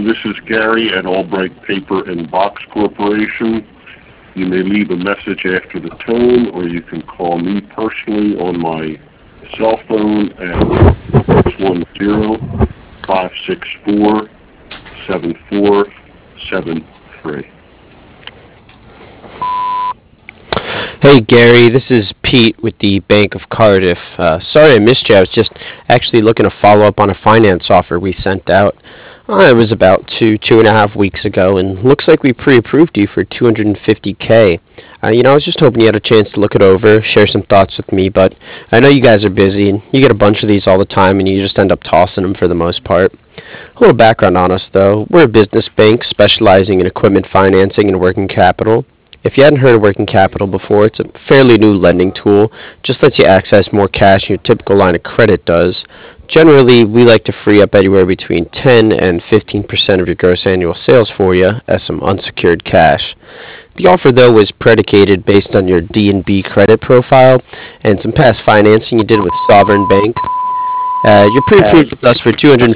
This is Gary at Albright Paper and Box Corporation. You may leave a message after the tone, or you can call me personally on my cell phone at 610-564-7473. Hey Gary, this is Pete with the Bank of Cardiff. Sorry I missed you. I was just actually looking to follow up on a finance offer we sent out. It was about two and a half weeks ago, and looks like we pre-approved you for 250K. I was just hoping you had a chance to look it over, share some thoughts with me, but I know you guys are busy, and you get a bunch of these all the time, and you just end up tossing them for the most part. A little background on us, though. We're a business bank specializing in equipment financing and working capital. If you hadn't heard of working capital before, it's a fairly new lending tool. Just lets you access more cash than your typical line of credit does. Generally, we like to free up anywhere between 10 and 15% of your gross annual sales for you as some unsecured cash. The offer, though, was predicated based on your D&B credit profile and some past financing you did with Sovereign Bank. You're pre-approved with us for 250.